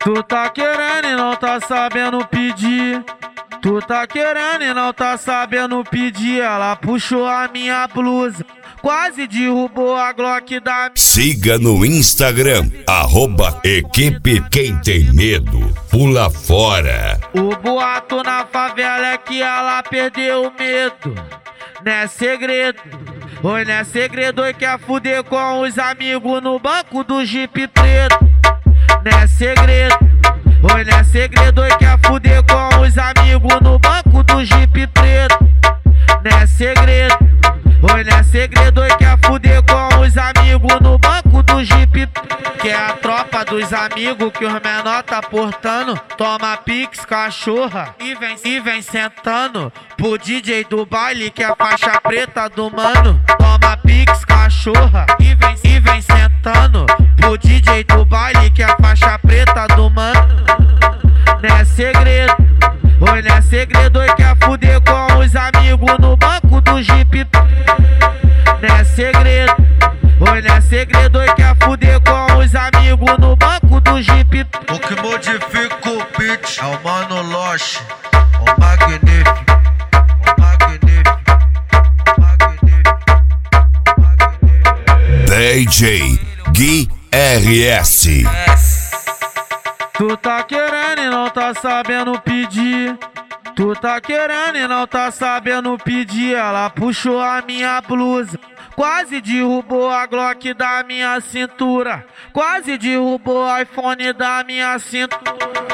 Tu tá querendo e não tá sabendo pedir. Tu tá querendo e não tá sabendo pedir. Ela puxou a minha blusa, quase derrubou a Glock da minha. Siga no Instagram, @equipe quem tem medo, pula fora. O boato na favela é que ela perdeu o medo. Não é segredo, oi, não é segredo, oi, quer fuder com os amigos no banco do Jeep preto. Não é segredo, oi, não é segredo, oi, quer fuder com os amigos no banco do Jeep preto. Não é segredo, oi, não é segredo, oi, quer fuder com os amigos no banco do Jeep preto. Que é a tropa dos amigos que os menor tá portando. Toma pix, cachorra, e vem sentando pro DJ do baile que é a faixa preta do mano. Toma pix, cachorra, e vem sentando pro DJ do baile que é a faixa preta do mano. Não é segredo, oi, não é segredo, oi, quer fuder com os amigos no banco do Jeep. Não é segredo, oi, não é segredo, oi, quer fuder com os amigos no banco do Jeep. O que modifica o beat é o Mano Loche, o magnífico, o magnífico, o magnífico, o magnífico. DJ Gui RS. Tu tá querendo e não tá sabendo pedir. Tu tá querendo e não tá sabendo pedir. Ela puxou a minha blusa, quase derrubou a Glock da minha cintura, quase derrubou o iPhone da minha cintura.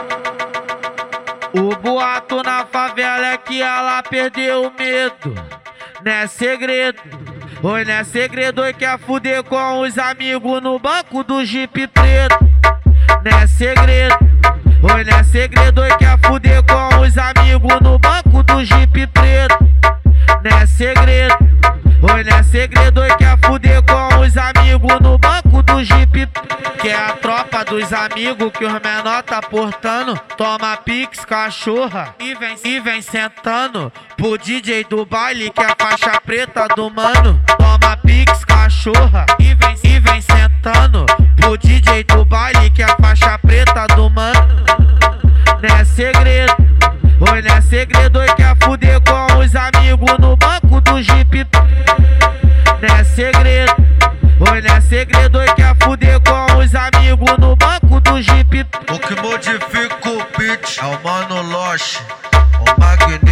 O boato na favela é que ela perdeu o medo. Não é segredo, oi, não é segredo, oi, quer fuder com os amigos no banco do Jeep preto. Não é segredo, oi, não é segredo, oi, quer fuder com os amigos no banco do Jeep preto. Não é segredo, oi, não é segredo, oi, quer fuder com os amigos no banco do Jeep. Que é a tropa dos amigos que os menor tá portando. Toma pix, cachorra, e vem sentando pro DJ do baile que é a faixa preta do mano. Toma pix, cachorra, e vem sentando pro DJ do baile que é a faixa preta do mano. Não é segredo, oi, não é segredo, oi, quer fuder com os amigos no banco do Jeep. Não é segredo, oi, não é segredo, oi, quer fuder com os amigos no banco do Jeep. O que modifica o beat é o Mano Loche, o magnífico.